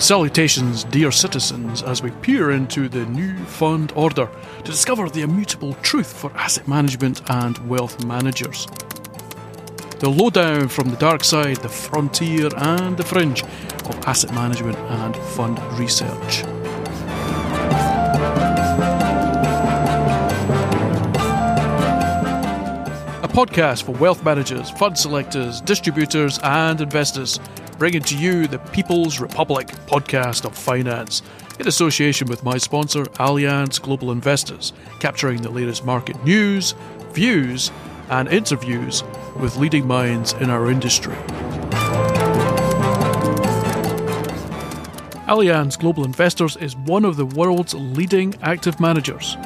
Salutations, dear citizens, as we peer into the new fund order to discover the immutable truth for asset management and wealth managers. The lowdown from the dark side, the frontier and the fringe of asset management and fund research. A podcast for wealth managers, fund selectors, distributors and investors, bringing to you the People's Republic podcast of finance, in association with my sponsor, Allianz Global Investors, capturing the latest market news, views, and interviews with leading minds in our industry. Allianz Global Investors is one of the world's leading active managers.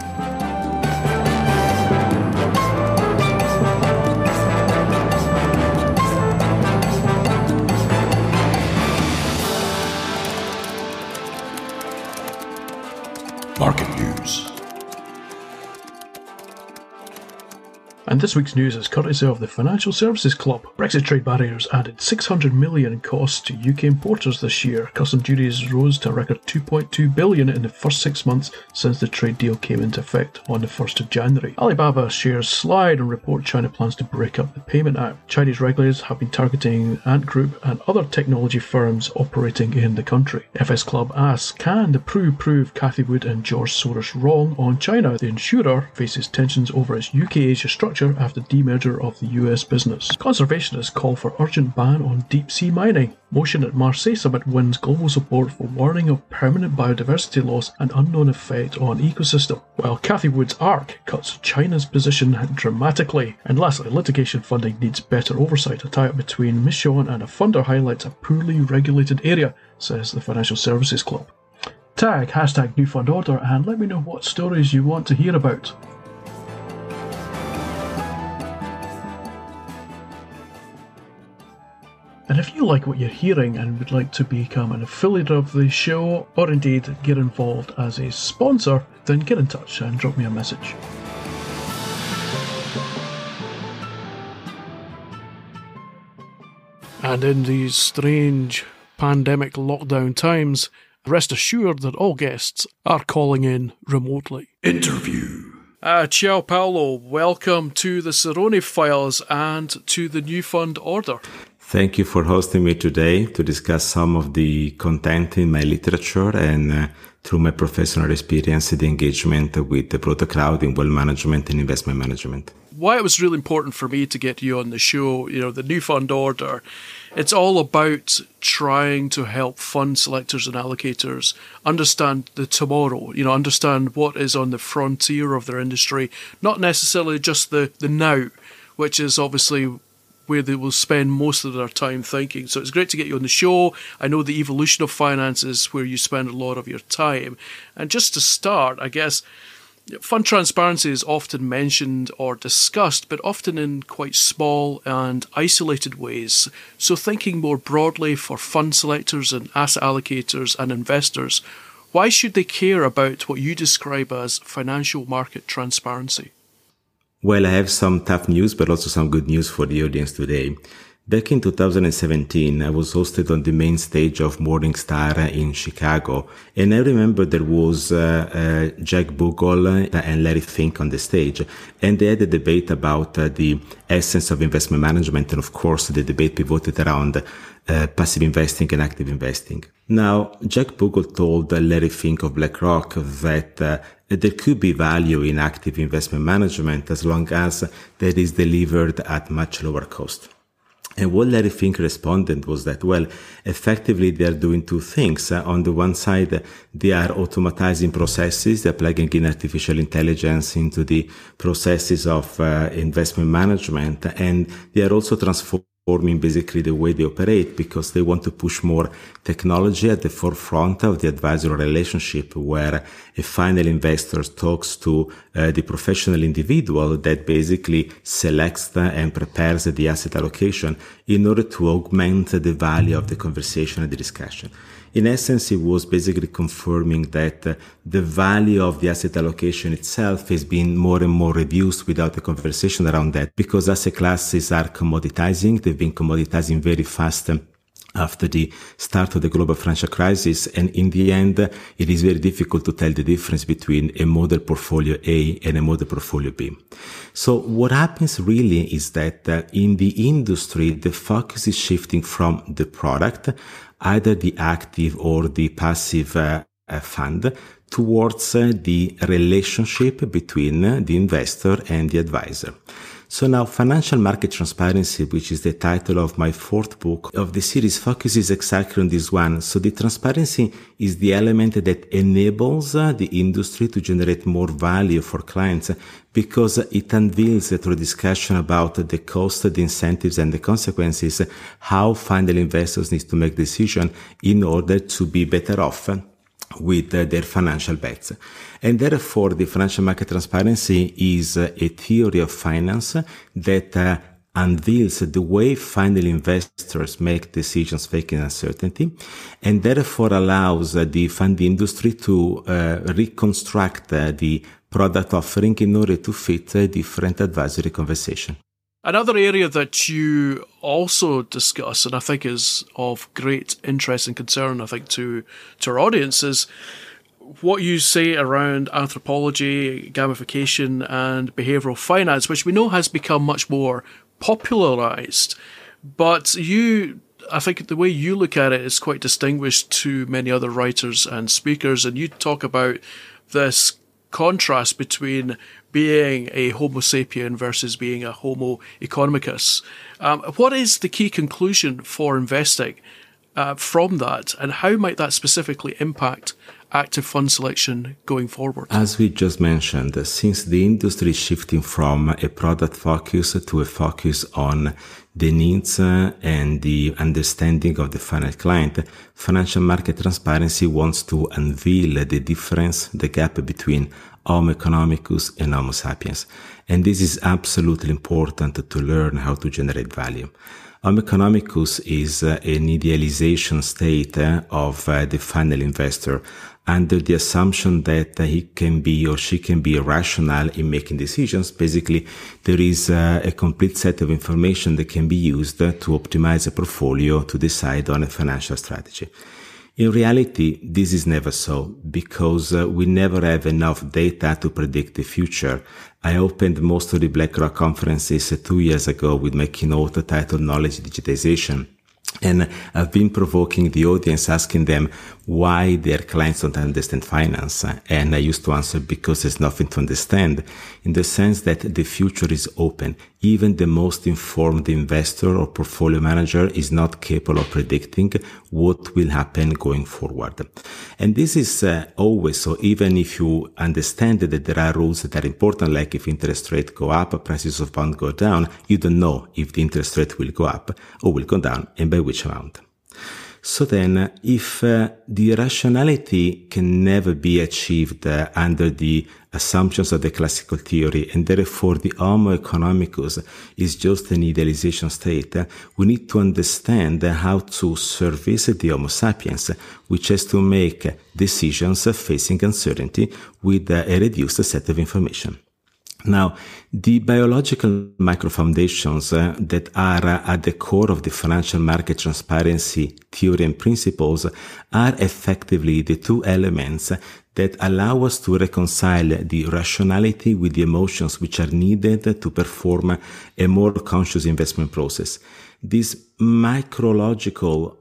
Market news. And this week's news is courtesy of the Financial Services Club. Brexit trade barriers added $600 million in costs to UK importers this year. Custom duties rose to a record $2.2 billion in the first 6 months since the trade deal came into effect on the 1st of January. Alibaba shares slide and report China plans to break up the Payment Act. Chinese regulators have been targeting Ant Group and other technology firms operating in the country. FS Club asks, can the prove Cathie Wood and George Soros wrong on China? The insurer faces tensions over its UK-Asia structure after demerger of the US business. Conservationists call for urgent ban on deep-sea mining. Motion at Marseille Summit wins global support for warning of permanent biodiversity loss and unknown effect on ecosystem, while Cathie Wood's ARK cuts China's position dramatically. And lastly, litigation funding needs better oversight. A tie-up between Mission and a funder highlights a poorly regulated area, says the Financial Services Club. Tag hashtag new fund order and let me know what stories you want to hear about. And if you like what you're hearing and would like to become an affiliate of the show, or indeed get involved as a sponsor, then get in touch and drop me a message. And in these strange pandemic lockdown times, rest assured that all guests are calling in remotely. Interview. Ciao Paolo, welcome to the Cerrone Files and to the new fund order. Thank you for hosting me today to discuss some of the content in my literature and through my professional experience, the engagement with the broader crowd in wealth management and investment management. Why it was really important for me to get you on the show, the new fund order, it's all about trying to help fund selectors and allocators understand the tomorrow, understand what is on the frontier of their industry, not necessarily just the now, which is obviously where they will spend most of their time thinking. So it's great to get you on the show. I know the evolution of finance is where you spend a lot of your time. And just to start, I guess, fund transparency is often mentioned or discussed, but often in quite small and isolated ways. So thinking more broadly for fund selectors and asset allocators and investors, why should they care about what you describe as financial market transparency? Well, I have some tough news, but also some good news for the audience today. Back in 2017, I was hosted on the main stage of Morningstar in Chicago. And I remember there was Jack Bogle and Larry Fink on the stage. And they had a debate about the essence of investment management. And of course, the debate pivoted around passive investing and active investing. Now, Jack Bogle told Larry Fink of BlackRock that there could be value in active investment management as long as that is delivered at much lower cost. And what Larry Fink responded was that, well, effectively they are doing two things. On the one side, they are automatizing processes, they're plugging in artificial intelligence into the processes of investment management, and they are also transforming basically the way they operate because they want to push more technology at the forefront of the advisory relationship where a final investor talks to the professional individual that basically selects and prepares the asset allocation in order to augment the value of the conversation and the discussion. In essence, it was basically confirming that the value of the asset allocation itself has been more and more reduced without a conversation around that because asset classes are commoditizing. They've been commoditizing very fast after the start of the global financial crisis. And in the end, it is very difficult to tell the difference between a model portfolio A and a model portfolio B. So what happens really is that in the industry, the focus is shifting from the product, either the active or the passive fund, towards the relationship between the investor and the advisor. So now Financial Market Transparency, which is the title of my fourth book of the series, focuses exactly on this one. So the transparency is the element that enables the industry to generate more value for clients, because it unveils through discussion about the cost, the incentives and the consequences, how final investors need to make decisions in order to be better off with their financial bets. And therefore, the financial market transparency is a theory of finance that unveils the way final investors make decisions facing uncertainty, and therefore allows the fund industry to reconstruct the product offering in order to fit a different advisory conversation. Another area that you also discuss, and I think is of great interest and concern, I think, to our audience, is what you say around anthropology, gamification, and behavioral finance, which we know has become much more popularized. But I think the way you look at it is quite distinguished to many other writers and speakers, and you talk about this contrast between being a Homo sapien versus being a Homo economicus. What is the key conclusion for investing from that, and how might that specifically impact active fund selection going forward? As we just mentioned, since the industry is shifting from a product focus to a focus on the needs and the understanding of the final client, Financial Market Transparency wants to unveil the difference, the gap between Homo economicus and Homo sapiens. And this is absolutely important to learn how to generate value. Homo economicus is an idealization state of the final investor, under the assumption that he can be or she can be rational in making decisions. Basically, there is a complete set of information that can be used to optimize a portfolio to decide on a financial strategy. In reality, this is never so, because we never have enough data to predict the future. I opened most of the BlackRock conferences 2 years ago with my keynote titled Knowledge Digitization. And I've been provoking the audience, asking them why their clients don't understand finance. And I used to answer, because there's nothing to understand, in the sense that the future is open. Even the most informed investor or portfolio manager is not capable of predicting what will happen going forward. And this is always so. Even if you understand that there are rules that are important, like if interest rates go up, prices of bonds go down, you don't know if the interest rate will go up or will go down, and by which amount. So then, if the rationality can never be achieved under the assumptions of the classical theory, and therefore the Homo economicus is just an idealization state, we need to understand how to service the Homo sapiens, which has to make decisions facing uncertainty with a reduced set of information. Now, the biological microfoundations that are at the core of the financial market transparency theory and principles are effectively the two elements that allow us to reconcile the rationality with the emotions which are needed to perform a more conscious investment process. These biological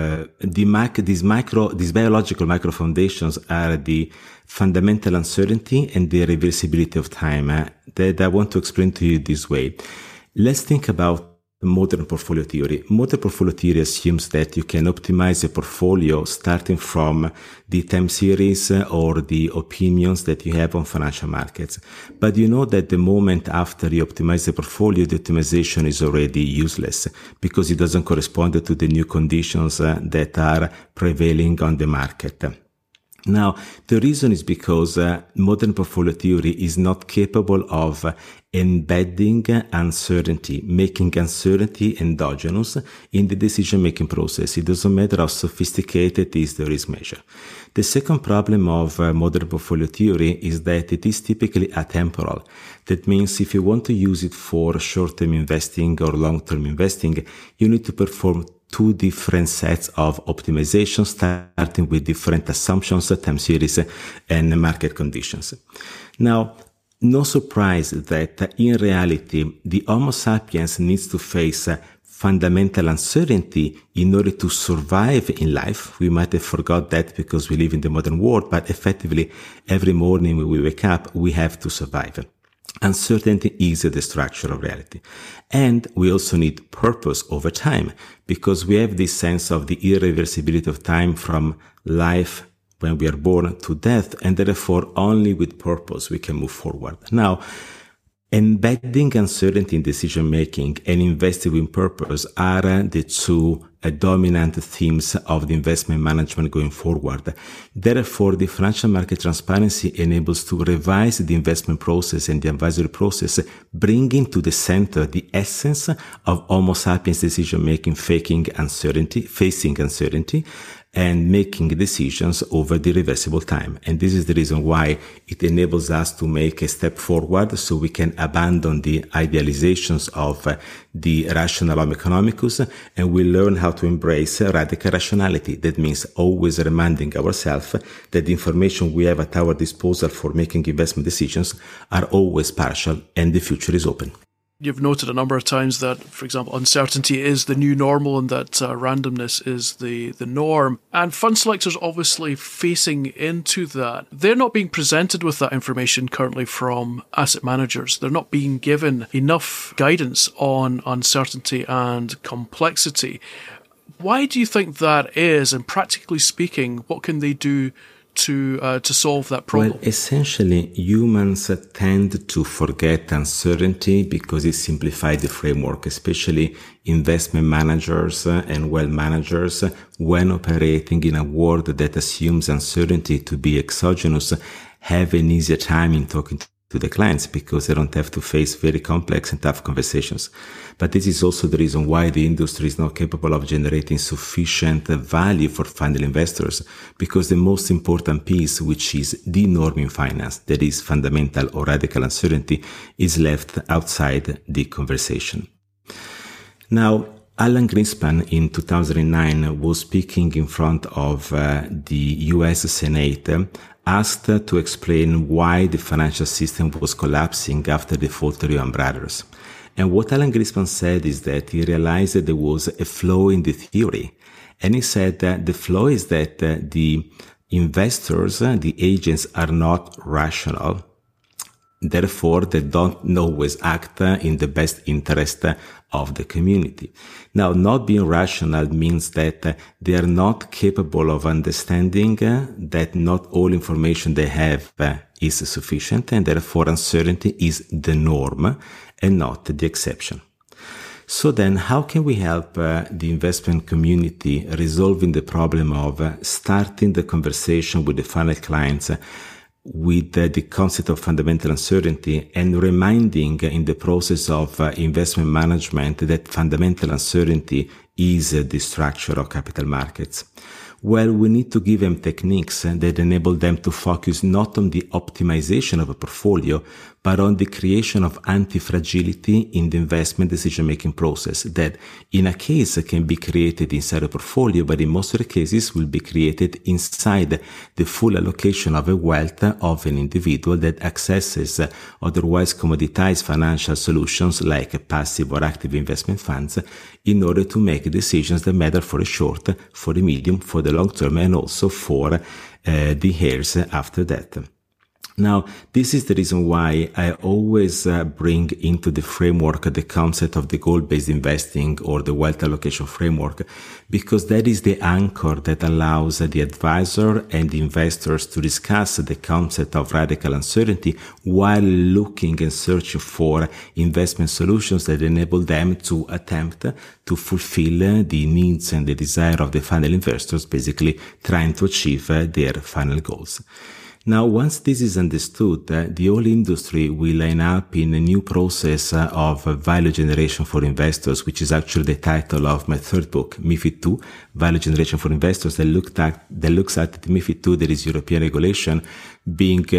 microfoundations are the fundamental uncertainty and the reversibility of time that I want to explain to you this way. Let's think about modern portfolio theory. Modern portfolio theory assumes that you can optimize a portfolio starting from the time series or the opinions that you have on financial markets. But you know that the moment after you optimize the portfolio, the optimization is already useless because it doesn't correspond to the new conditions that are prevailing on the market. Now, the reason is because modern portfolio theory is not capable of embedding uncertainty, making uncertainty endogenous in the decision-making process. It doesn't matter how sophisticated is the risk measure. The second problem of modern portfolio theory is that it is typically atemporal. That means if you want to use it for short-term investing or long-term investing, you need to perform two different sets of optimization, starting with different assumptions, time series, and market conditions. Now, no surprise that in reality, the Homo sapiens needs to face fundamental uncertainty in order to survive in life. We might have forgot that because we live in the modern world, but effectively every morning when we wake up, we have to survive. Uncertainty is the structure of reality. And we also need purpose over time because we have this sense of the irreversibility of time from life when we are born to death, and therefore only with purpose we can move forward. Now, embedding uncertainty in decision-making and investing with purpose are the two dominant themes of the investment management going forward. Therefore, the financial market transparency enables to revise the investment process and the advisory process, bringing to the center the essence of Homo sapiens decision-making, facing uncertainty, and making decisions over the reversible time. And this is the reason why it enables us to make a step forward so we can abandon the idealizations of the rational Homo economicus, and we learn how to embrace radical rationality. That means always reminding ourselves that the information we have at our disposal for making investment decisions are always partial and the future is open. You've noted a number of times that, for example, uncertainty is the new normal and that randomness is the norm. And fund selectors obviously facing into that. They're not being presented with that information currently from asset managers. They're not being given enough guidance on uncertainty and complexity. Why do you think that is? And practically speaking, what can they do to solve that problem? Well, essentially, humans tend to forget uncertainty because it simplifies the framework, especially investment managers and wealth managers, when operating in a world that assumes uncertainty to be exogenous, have an easier time in talking to the clients because they don't have to face very complex and tough conversations. But this is also the reason why the industry is not capable of generating sufficient value for final investors, because the most important piece, which is the norm in finance, that is fundamental or radical uncertainty, is left outside the conversation. Now, Alan Greenspan in 2009 was speaking in front of the US Senate, asked to explain why the financial system was collapsing after the fall of Lehman Brothers. And what Alan Greenspan said is that he realized that there was a flaw in the theory. And he said that the flaw is that the investors, the agents, are not rational. Therefore, they don't always act in the best interest of the community. Now, not being rational means that they are not capable of understanding that not all information they have is sufficient, and therefore uncertainty is the norm and not the exception. So then, how can we help the investment community resolving the problem of starting the conversation with the final clients with the concept of fundamental uncertainty and reminding in the process of investment management that fundamental uncertainty is the structure of capital markets? Well, we need to give them techniques that enable them to focus not on the optimization of a portfolio, but on the creation of anti-fragility in the investment decision-making process that in a case can be created inside a portfolio, but in most of the cases will be created inside the full allocation of a wealth of an individual that accesses otherwise commoditized financial solutions like passive or active investment funds in order to make decisions that matter for the short, for the medium, for the long term, and also for the heirs after that. Now, this is the reason why I always bring into the framework the concept of the goal-based investing or the wealth allocation framework, because that is the anchor that allows the advisor and the investors to discuss the concept of radical uncertainty while looking and searching for investment solutions that enable them to attempt to fulfill the needs and the desire of the final investors, basically trying to achieve their final goals. Now, once this is understood, the whole industry will line up in a new process of value generation for investors, which is actually the title of my third book, MiFID II, Value Generation for Investors, that looks at the MiFID II, that is European regulation, being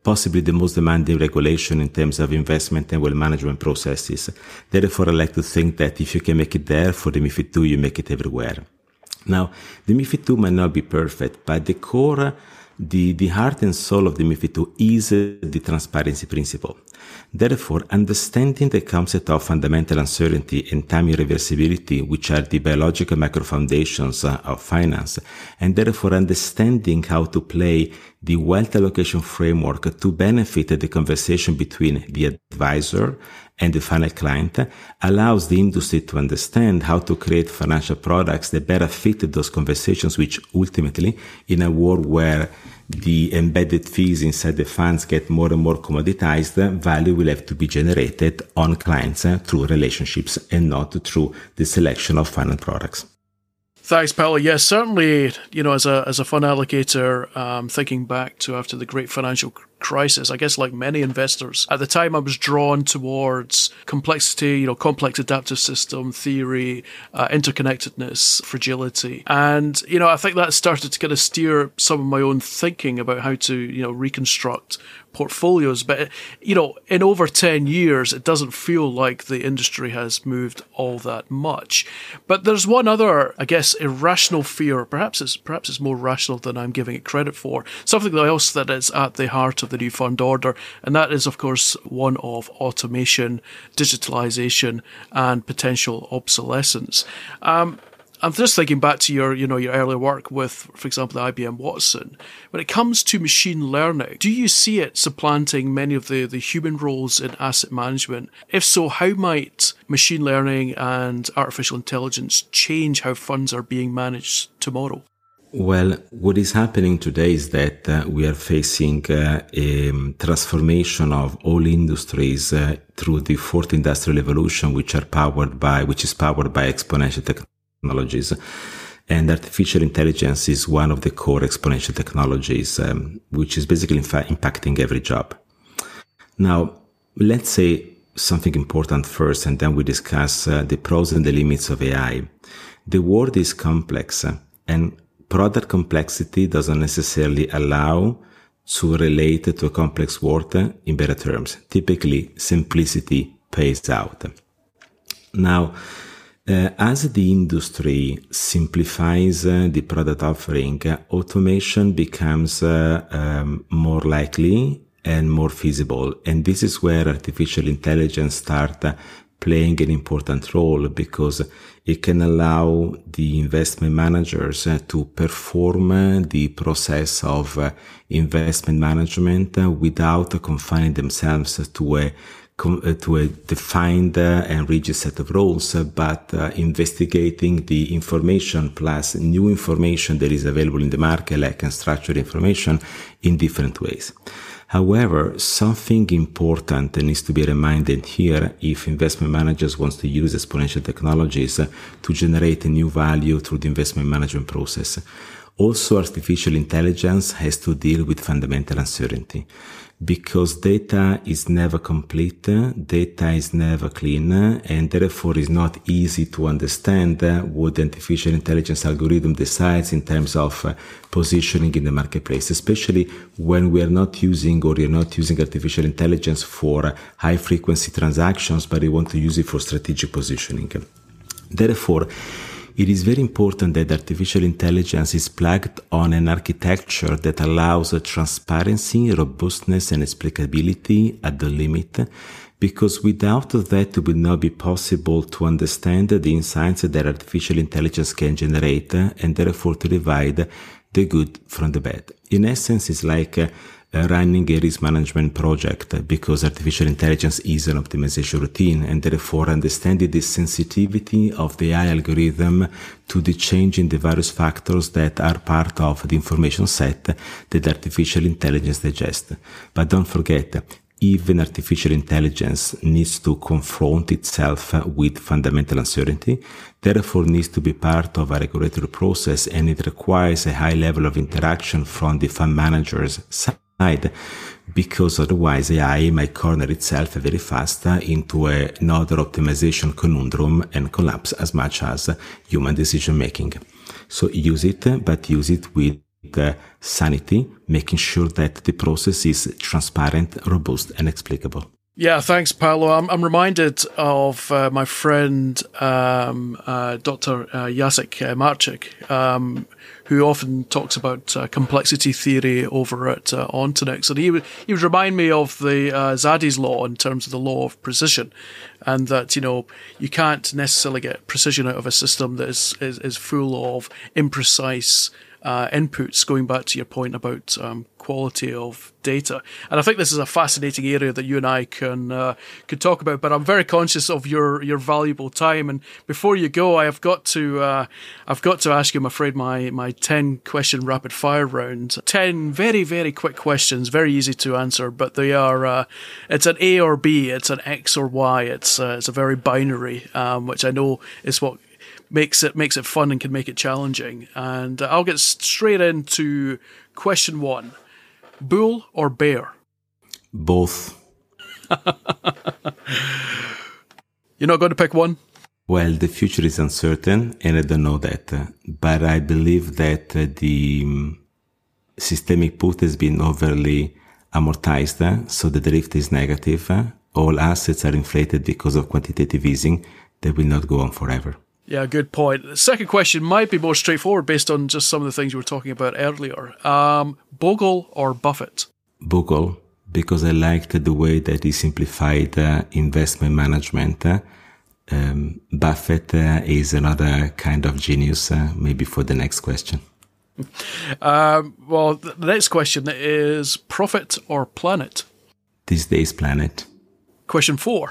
possibly the most demanding regulation in terms of investment and wealth management processes. Therefore, I like to think that if you can make it there for the MiFID II, you make it everywhere. Now, the MiFID II might not be perfect, but the core, the heart and soul of the MiFID II is the transparency principle. Therefore, understanding the concept of fundamental uncertainty and time irreversibility, which are the biological macro foundations of finance, and therefore understanding how to play the wealth allocation framework to benefit the conversation between the advisor and the final client, allows the industry to understand how to create financial products that better fit those conversations, which ultimately, in a world where the embedded fees inside the funds get more and more commoditized, value will have to be generated on clients through relationships and not through the selection of final products. Thanks, Paolo. Yes, certainly, as a fund allocator, thinking back to after the great financial crisis, I guess like many investors, at the time I was drawn towards complexity, complex adaptive system theory, interconnectedness, fragility. And, I think that started to kind of steer some of my own thinking about how to, reconstruct portfolios. But, in over 10 years, it doesn't feel like the industry has moved all that much. But there's one other, I guess, irrational fear, perhaps it's more rational than I'm giving it credit for, something else that is at the heart of the new fund order, and that is, of course, one of automation, digitalization, and potential obsolescence. I'm just thinking back to your earlier work with, for example, the IBM Watson. When it comes to machine learning, do you see it supplanting many of the human roles in asset management? If so, how might machine learning and artificial intelligence change how funds are being managed tomorrow? Well, what is happening today is that we are facing a transformation of all industries through the fourth industrial revolution, which is powered by exponential technologies. And artificial intelligence is one of the core exponential technologies, which is basically impacting every job. Now, let's say something important first, and then we discuss the pros and the limits of AI. The world is complex, and product complexity doesn't necessarily allow to relate to a complex world in better terms. Typically, simplicity pays out. Now, as the industry simplifies the product offering, automation becomes more likely and more feasible. And this is where artificial intelligence starts playing an important role, because it can allow the investment managers to perform the process of investment management without confining themselves to a defined and rigid set of rules, but investigating the information plus new information that is available in the market, like unstructured information, in different ways. However, something important needs to be reminded here if investment managers want to use exponential technologies to generate a new value through the investment management process. Also, artificial intelligence has to deal with fundamental uncertainty, because data is never complete, data is never clean, and therefore is not easy to understand what the artificial intelligence algorithm decides in terms of positioning in the marketplace, especially when we are not using, or you're not using artificial intelligence for high frequency transactions, but you want to use it for strategic positioning. Therefore, it is very important that artificial intelligence is plugged on an architecture that allows transparency, robustness, and explicability at the limit, because without that it will not be possible to understand the insights that artificial intelligence can generate, and therefore to divide the good from the bad. In essence, it's like running a risk management project, because artificial intelligence is an optimization routine, and therefore understanding the sensitivity of the AI algorithm to the change in the various factors that are part of the information set that artificial intelligence digests. But don't forget, even artificial intelligence needs to confront itself with fundamental uncertainty, therefore needs to be part of a regulatory process, and it requires a high level of interaction from the fund manager's side, because otherwise AI might corner itself very fast into another optimization conundrum and collapse as much as human decision making. So use it, but use it with sanity, making sure that the process is transparent, robust, and explicable. Yeah, thanks, Paolo. I'm reminded of my friend Dr. Jacek Marczyk, who often talks about complexity theory over at Ontonix, and he would remind me of the Zadi's law in terms of the law of precision, and that you can't necessarily get precision out of a system that is full of imprecise inputs, going back to your point about quality of data. And I think this is a fascinating area that you and I could talk about, but I'm very conscious of your valuable time. And before you go, I've got to ask you, I'm afraid, my 10 question rapid fire round. 10 very, very quick questions, very easy to answer, but they are, it's an A or B, it's an X or Y, it's a very binary, which I know is what makes it fun and can make it challenging. And I'll get straight into question 1. Bull or bear? Both. You're not going to pick one? Well, the future is uncertain, and I don't know that. But I believe that the systemic put has been overly amortized, so the drift is negative. All assets are inflated because of quantitative easing. They will not go on forever. Yeah, good point. The second question might be more straightforward based on just some of the things you were talking about earlier. Bogle or Buffett? Bogle, because I liked the way that he simplified investment management. Buffett is another kind of genius, maybe for the next question. Well, the next question is profit or planet? These days, planet. Question 4.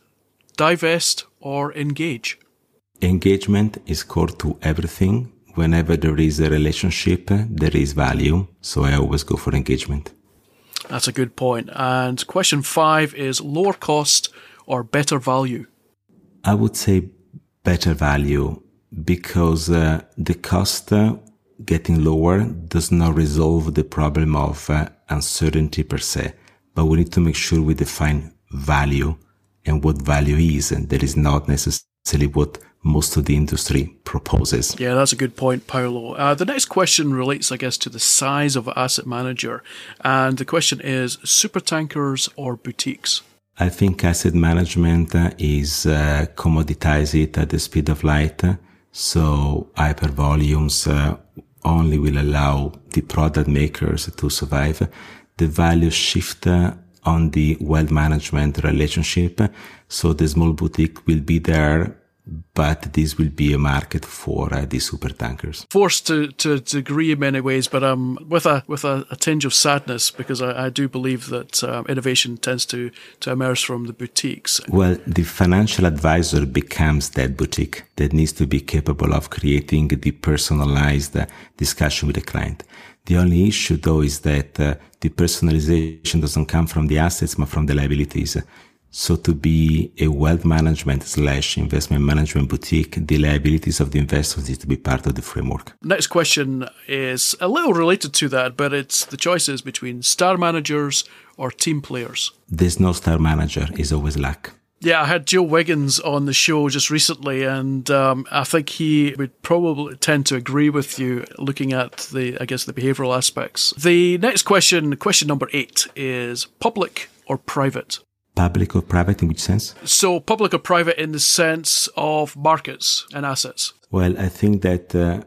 Divest or engage? Engagement is core to everything. Whenever there is a relationship, there is value. So I always go for engagement. That's a good point. And question 5 is lower cost or better value? I would say better value, because the cost getting lower does not resolve the problem of uncertainty per se. But we need to make sure we define value and what value is. And that is not necessarily what most of the industry proposes. Yeah, that's a good point, Paolo. The next question relates, I guess, to the size of an asset manager. And the question is supertankers or boutiques? I think asset management is commoditized at the speed of light. So hyper volumes only will allow the product makers to survive. The value shift on the wealth management relationship. So the small boutique will be there, but this will be a market for the super tankers. Forced to agree in many ways, but with a tinge of sadness, because I do believe that innovation tends to emerge from the boutiques. Well, the financial advisor becomes that boutique that needs to be capable of creating the personalized discussion with the client. The only issue, though, is that the personalization doesn't come from the assets, but from the liabilities. So to be a wealth management / investment management boutique, the liabilities of the investors need to be part of the framework. Next question is a little related to that, but it's the choices between star managers or team players. There's no star manager, it's always luck. Yeah, I had Joe Wiggins on the show just recently, and I think he would probably tend to agree with you looking at the behavioral aspects. The next question, question number 8, is public or private? Public or private, in which sense? So public or private in the sense of markets and assets. Well, I think that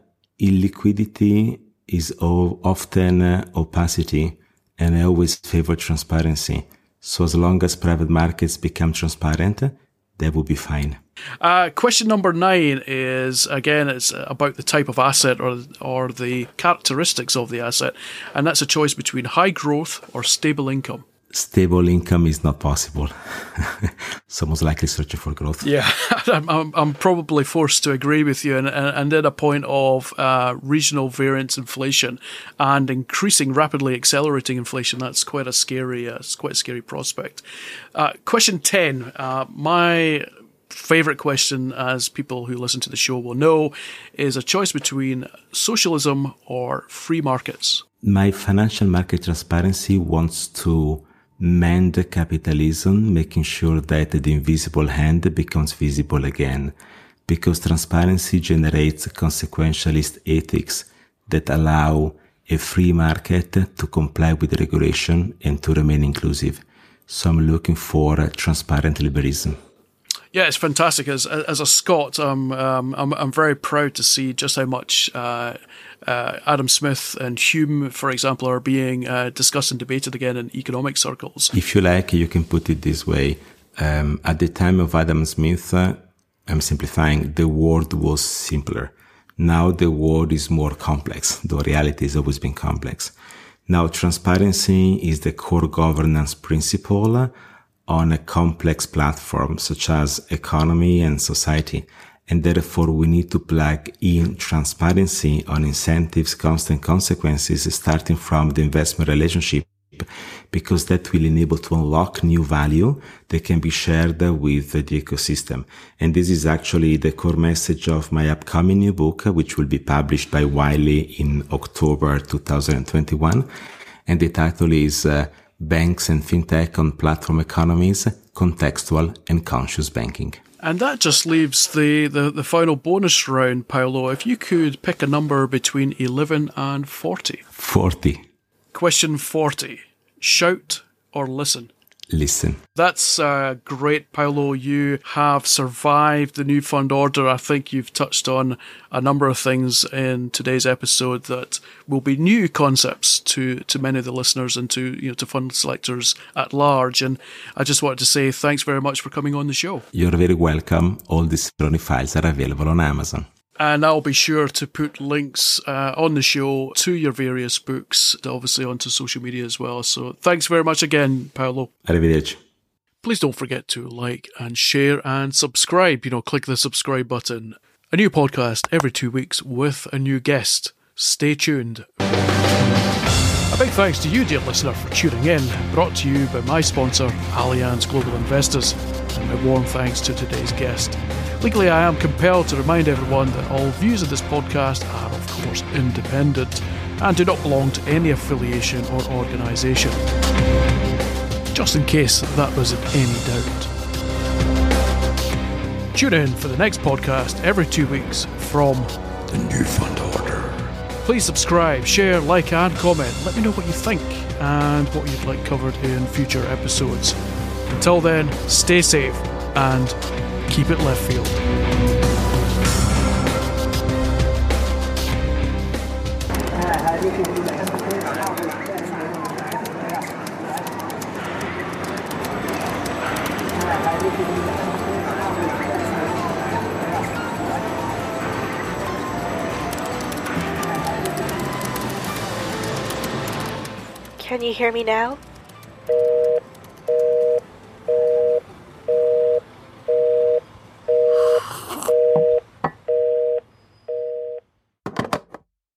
illiquidity is often opacity, and I always favor transparency. So as long as private markets become transparent, that will be fine. Question number 9 is, again, it's about the type of asset or the characteristics of the asset, and that's a choice between high growth or stable income. Stable income is not possible. So most likely searching for growth. Yeah, I'm probably forced to agree with you. And at a point of regional variance inflation and increasing, rapidly accelerating inflation, that's quite a scary prospect. Question 10, my favorite question, as people who listen to the show will know, is a choice between socialism or free markets. My financial market transparency wants to mend capitalism, making sure that the invisible hand becomes visible again, because transparency generates consequentialist ethics that allow a free market to comply with regulation and to remain inclusive. So I'm looking for transparent liberalism. Yeah, it's fantastic. As a Scot, I'm very proud to see just how much Adam Smith and Hume, for example, are being discussed and debated again in economic circles. If you like, you can put it this way. At the time of Adam Smith, I'm simplifying, the world was simpler. Now the world is more complex, though reality has always been complex. Now transparency is the core governance principle on a complex platform such as economy and society. And therefore we need to plug in transparency on incentives, costs and consequences starting from the investment relationship, because that will enable to unlock new value that can be shared with the ecosystem. And this is actually the core message of my upcoming new book, which will be published by Wiley in October 2021. And the title is Banks and FinTech on Platform Economies, Contextual and Conscious Banking. And that just leaves the final bonus round, Paolo. If you could pick a number between 11 and 40. 40. Question 40. Shout or listen? Listen. That's great, Paolo. You have survived the new fund order. I think you've touched on a number of things in today's episode that will be new concepts to many of the listeners and to fund selectors at large. And I just wanted to say thanks very much for coming on the show. You're very welcome. All these files are available on Amazon. And I'll be sure to put links on the show to your various books, obviously onto social media as well. So thanks very much again, Paolo. Arrivederci. Please don't forget to like and share and subscribe. Click the subscribe button. A new podcast every 2 weeks with a new guest. Stay tuned. A big thanks to you, dear listener, for tuning in. Brought to you by my sponsor, Allianz Global Investors. And my warm thanks to today's guest. Legally, I am compelled to remind everyone that all views of this podcast are, of course, independent and do not belong to any affiliation or organisation. Just in case that was in any doubt. Tune in for the next podcast every 2 weeks from the New Fund Order. Please subscribe, share, like and comment. Let me know what you think and what you'd like covered in future episodes. Until then, stay safe and keep it left field. Can you hear me now?